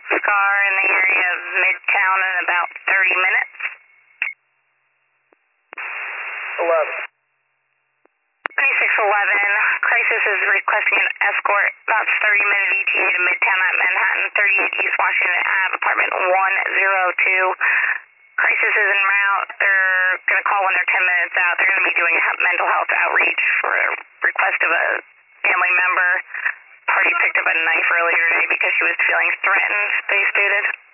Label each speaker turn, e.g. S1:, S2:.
S1: Scar in the area of Midtown in about 30 minutes.
S2: 11.
S1: 2611, Crisis is requesting an escort about 30-minute ETA to Midtown at Manhattan, 38 East Washington Ave, apartment 102. Crisis is en route. They're going to call when they're 10 minutes out. They're going to be doing mental health outreach for a request of a family member. Party picked up a knife earlier today because she was feeling threatened, they stated.